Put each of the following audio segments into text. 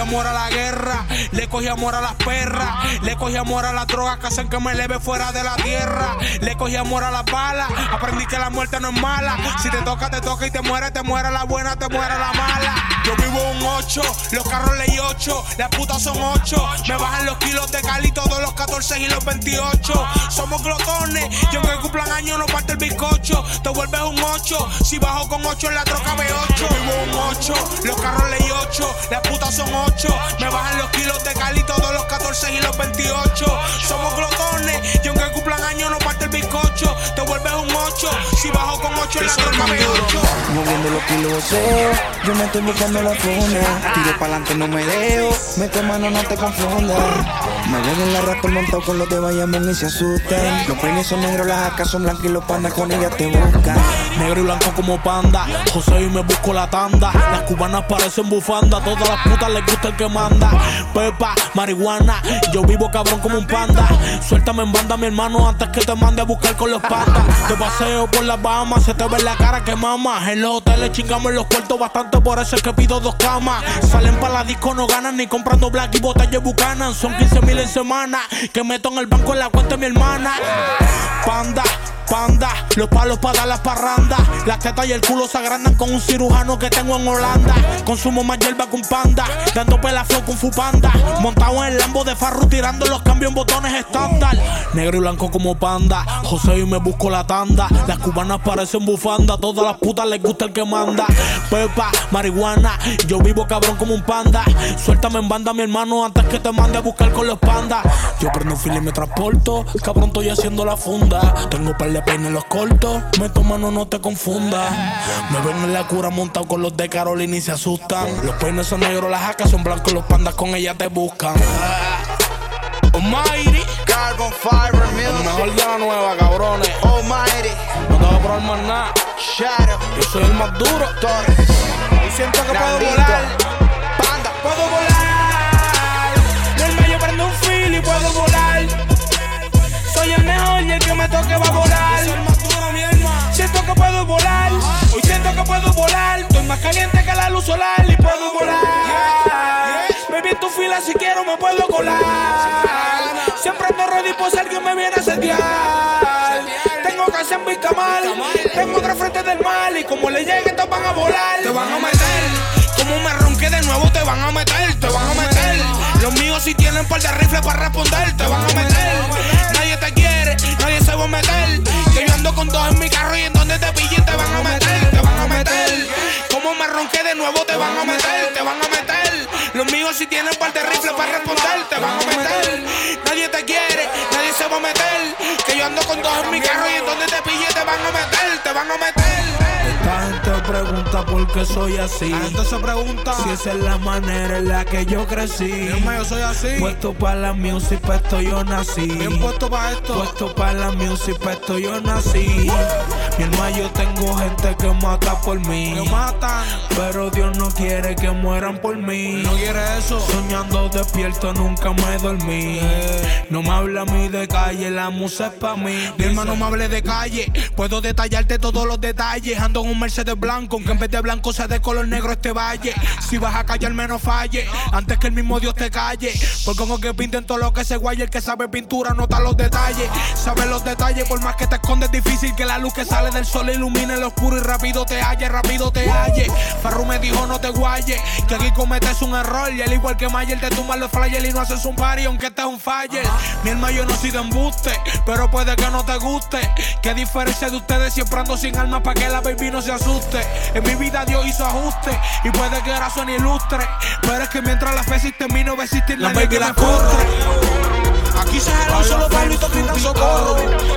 amor a la guerra, le cogí amor a las perras, le cogí amor a las drogas que hacen que me eleve fuera de la tierra, le cogí amor a las balas, aprendí que la muerte no es mala. Si te toca y te muere la buena, te muere la mala. Yo vivo un 8, los carros ley 8, las putas son 8. Me bajan los kilos de Cali, todos los 14 y los 28. Somos glotones, y aunque cumplan años no parte el bizcocho. Te vuelves un 8, si bajo con 8 en la troca B8. Vivo un 8, los carros ley 8, las putas son 8. Me bajan los kilos de Cali, todos los 14 y los 28. Somos glotones, y aunque cumplan años no parte el bizcocho. Te vuelves un 8, si bajo con 8 en la troca B8. Moviendo los kilos, yo me estoy buscando la funda. Tiro pa'lante, no me dejo. Mete mano, no te confundas. Me ven en la raspa montado con los de Bayamón y se asustan. Los peines son negros, las acas son blancas y los pandas con ellas te buscan. Negro y blanco como panda, José y me busco la tanda. Las cubanas parecen bufanda, todas las putas les gusta el que manda. Pepa, marihuana, yo vivo cabrón como un panda. Suéltame en banda, mi hermano, antes que te mande a buscar con los pandas. De paseo por las Bahamas, se te ve la cara que mama. En los hoteles chingamos en los cuartos bastante, por eso es que pido 2 camas. Salen pa' la disco, no ganan ni comprando black y botellas bucanan. Son 15,000 en semana, que meto en el banco en la cuenta de mi hermana. Panda, los palos para dar las parrandas. Las tetas y el culo se agrandan con un cirujano que tengo en Holanda. Consumo más hierba que un panda, dando pela flow con fupanda. Montado en el Lambo de Farru, tirando los cambios en botones estándar. Negro y blanco como panda, José y me busco la tanda. Las cubanas parecen bufanda, todas las putas les gusta el que manda. Pepa, marihuana, yo vivo cabrón como un panda. Suéltame en banda, mi hermano, antes que te mande a buscar con los pandas. Yo prendo un fil y me transporto, cabrón estoy haciendo la funda. Tengo par de peines en los cortos, meto mano, no te confundas. Me ven en la cura montado con los de Carolina y se asustan. Los peines son negros, las jacas son blancos, los pandas con ellas te buscan. Almighty, Carbon Fiber el Music. mejor de la nueva, cabrones. Almighty, No te voy a probar más nada, Shadow, yo soy el más duro. Torres. Y siento que puedo Grandito. volar, Panda, puedo volar. Del medio prendo un fil y puedo volar. Soy el mejor y el que me toque va a volar. Siento que puedo volar, hoy siento que puedo volar. Estoy más caliente que la luz solar y puedo volar. Baby, en tu fila si quiero me puedo colar. Siempre ando ready por si alguien me viene a setear. Tengo casa en Vista Mal, tengo otra frente del mal. Y como le llegue te van a volar. Te van a meter, como me ronque de nuevo te van a meter. Te van a meter, los míos si tienen par de rifles para responder. Te van a meter, nadie te quiere, nadie se va a meter. Que yo ando con 2 en mi carro y en donde te pillen te van a meter. Te van a meter, como me ronque de nuevo te van a meter. Te van a meter, los míos si tienen par de rifles para responder. Te van a meter, nadie te quiere, nadie se va a meter. Que yo ando con 2 en mi carro y en donde te pillen te van a meter. Te van a meter. Esta gente pregunta por qué soy así. La gente se pregunta si esa es la manera en la que yo crecí. Dios mío, yo soy así. Puesto para la music, pa' esto yo nací. Bien puesto para esto. Puesto para la music, pa' esto yo nací. Mi hermano, yo tengo gente que mata por mí. Me matan, Pero Dios no quiere que mueran por mí. no quiere eso. Soñando despierto, nunca me dormí. No me habla a mí de calle, la musa es pa' mí. Mi hermano me hable de calle, puedo detallarte todos los detalles. Ando en un Mercedes blanco, aunque en vez de blanco sea de color negro este valle. Si vas a callar menos falle, antes que el mismo Dios te calle. Porque como que pinten todo lo que se guaye, el que sabe pintura nota los detalles. Sabe los detalles, por más que te escondes, difícil que la luz que sale del sol ilumine el oscuro y rápido te halle, rápido te halle. Farru me dijo no te guayes, que aquí cometes un error. Y al igual que Mayer te tumban los flyers y no haces un party aunque estés un faller. Mi hermano yo no soy de embuste, pero puede que no te guste. Que diferencia de ustedes, siempre ando sin alma pa' que la baby no se asuste. En mi vida Dios hizo ajuste y puede que ahora suene ilustre, pero es que mientras la fe existe en mí no va a existir La nadie baby que la me frustre. Aquí se jalan solo Pablito gritan socorro.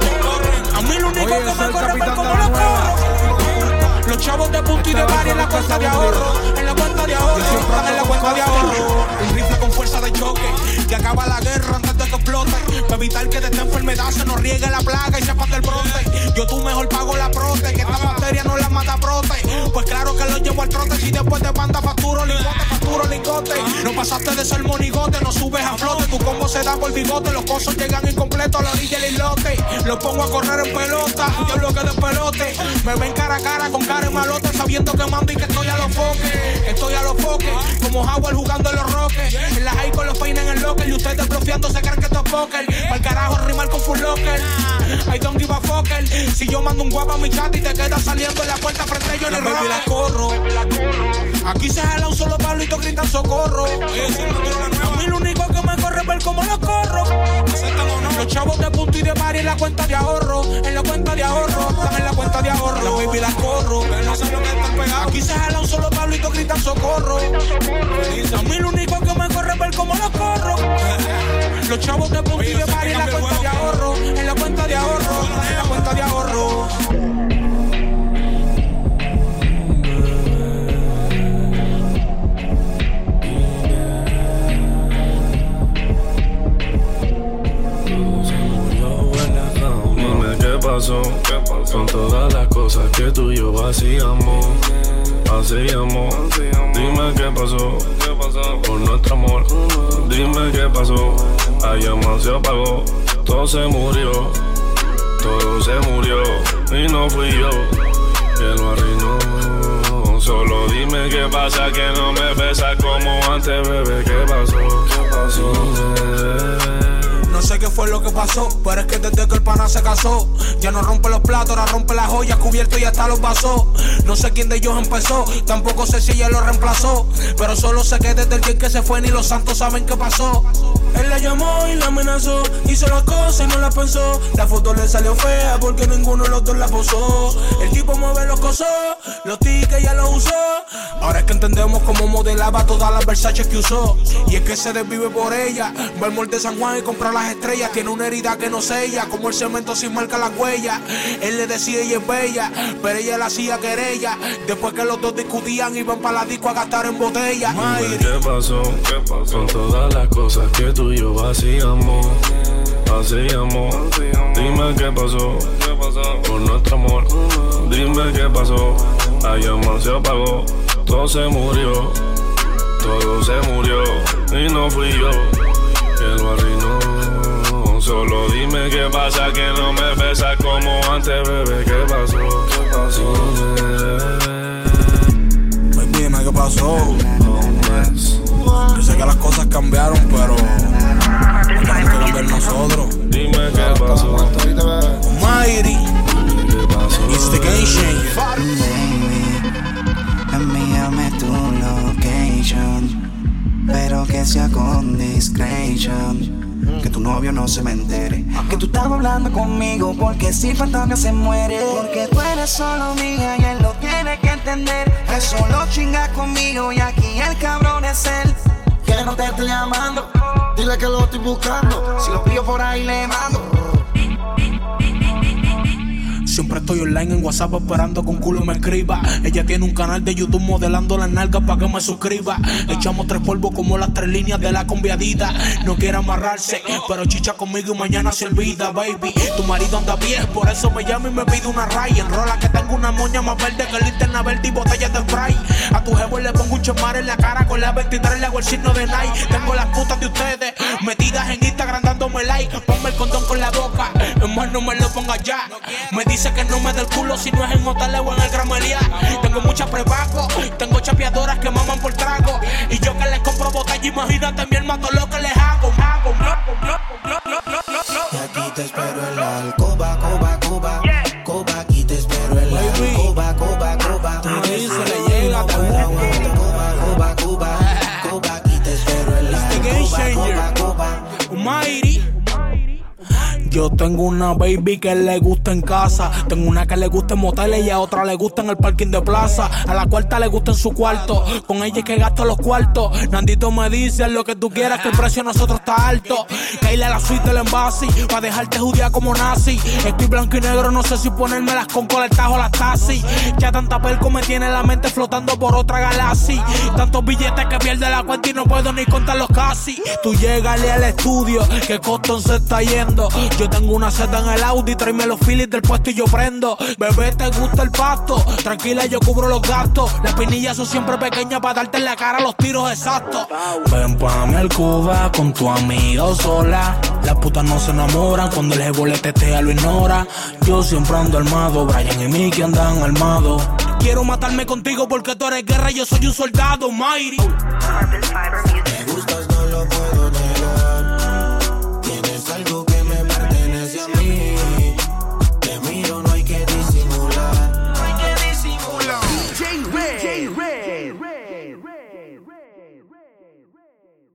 A mí lo único Oye, que yo soy me el corre es capitán como de la los nueva. corro. Los chavos de punto y de bar en la cuenta de ahorro. En la cuenta de ahorro, en la cuenta de ahorro. Un rifle con fuerza de choque que acaba la guerra antes de que explote. para evitar que de esta enfermedad se nos riegue la plaga y se pase el brote. Yo tú mejor pago la prote, que esta bacteria no la mata brote. Pues claro que lo llevo al trote, si después te manda facturo lingote. No pasaste de ser monigote, no subes a flote. Tu combo se da por bigote, los cosos llegan incompletos a la orilla del islote. Los pongo a correr en pelota, yo lo que despelote. Me ven cara a cara con cara y malote, sabiendo que mando y que estoy a los foques. Como Howard jugando en los Rockets. En la high con los peines en el locker. Y ustedes bloqueando se creen que esto es póker. Pa'l carajo rimar con full locker. I don't give a fucker. Si yo mando un guapa a mi chat y te quedas saliendo en la puerta frente yo en el rock. La corro. Aquí se jala un solo palo y todos gritan socorro. A mí lo único que me corre es ver cómo los corro. Los chavos de punto y de mari en la cuenta de ahorro. Están en la cuenta de ahorro. La baby la corro. No sé lo que están pegados. Aquí se jala un solo palo y todos gritan socorro. A mí lo único que me corre es ver cómo los corro. Los chavos de punto y de mari en la cuenta de ahorro. En la cuenta de ahorro. ¿Qué pasó? Con todas las cosas que tú y yo hacíamos. Dime qué pasó por nuestro amor. Dime qué pasó. La llama se apagó, todo se murió y no fui yo que lo arruinó. Solo dime qué pasa, que no me besas como antes, bebé. ¿Qué pasó? No sé qué fue lo que pasó, pero es que desde que el pana se casó, ya no rompe los platos, ahora rompe las joyas, cubierto y hasta los vasos. No sé quién de ellos empezó, tampoco sé si ella lo reemplazó, pero solo sé que desde el día que se fue ni los santos saben qué pasó. Él la llamó y la amenazó, hizo las cosas y no las pensó. La foto le salió fea porque ninguno de los dos la posó. El tipo mueve los cosos, los tickets ya los usó. Ahora es que entendemos cómo modelaba todas las Versace que usó. Y es que se desvive por ella, va al mall de San Juan y compra las estrellas. Tiene una herida que no sella, como el cemento sin marca la huella. Él le decía ella es bella, pero ella la hacía querella. Después que los dos discutían iban para la disco a gastar en botella. Dime qué pasó con todas las cosas que tú y yo hacíamos. Dime qué pasó por nuestro amor. Dime qué pasó. La llama se apagó, todo se murió y no fui yo que lo arruinó. Solo dime qué pasa, que no me besas como antes, bebé. ¿Qué pasó? Dime qué pasó. Yo sé que las cosas cambiaron, pero tenemos que cambiar nosotros. Dime qué pasó. Mighty, it's the game changer. Baby, envíame tu location, pero que sea con discretion. Que tu novio no se me entere que tú estabas hablando conmigo, porque si fantasma se muere. Porque tú eres solo mía y él lo tiene que entender. Que solo chingas conmigo y aquí el cabrón es él. Que no te estoy llamando, dile que lo estoy buscando. Si lo pillo por ahí le mando. Siempre estoy online en WhatsApp esperando que un culo me escriba. Ella tiene un canal de YouTube modelando las nalgas pa' que me suscriba. Echamos 3 polvos como las 3 líneas de la conviadita. No quiere amarrarse, pero chicha conmigo y mañana se olvida, baby. Tu marido anda bien, por eso me llama y me pide una ray. Enrola que tengo una moña más verde que linterna verde y botellas de spray. A tu jevo le pongo un chemar en la cara, con la 23 le hago el signo de Nike. Tengo las putas de ustedes metidas en Instagram dándome like. Ponme el condón con la boca, más no me lo pongas ya. Me dice que no me dé el culo si no es en hoteles o en el Gran Meliá. Tengo muchas prepago, tengo chapeadoras que maman por trago. Y yo que les compro botella, imagínate mi hermano lo que les hago. Y aquí te espero en la alcoba, Cuba, aquí te espero en la alcoba, Cuba. Ahí se le llega, Cuba, aquí te espero en la alcoba, Cuba. Mighty. Yo tengo una baby que le gusta en casa, tengo una que le gusta en moteles y a otra le gusta en el parking de plaza, a la cuarta le gusta en su cuarto, con ella es que gasto los cuartos. Nandito me dice lo que tú quieras, que el precio de nosotros está alto. Caíle a la suite del envase, pa' dejarte judía como nazi. Estoy blanco y negro, no sé si ponérmelas con cola, el tajo, las taxis. Ya tanta pelco me tiene la mente flotando por otra galaxia. Tantos billetes que pierde la cuenta y no puedo ni contarlos casi. Tú llégale al estudio, que Coston se está yendo. Yo tengo una seta en el Audi, tráeme los Phillies del puesto y yo prendo. Bebé, ¿te gusta el pasto? Tranquila, yo cubro los gastos. Las pinillas son siempre pequeñas para darte en la cara los tiros exactos. Ven pa' mi alcoba con tu amigo sola. Las putas no se enamoran cuando el jevo le testea lo ignora. Yo siempre ando armado, Brian y Mickey andan armados. Quiero matarme contigo porque tú eres guerra y yo soy un soldado, Mighty.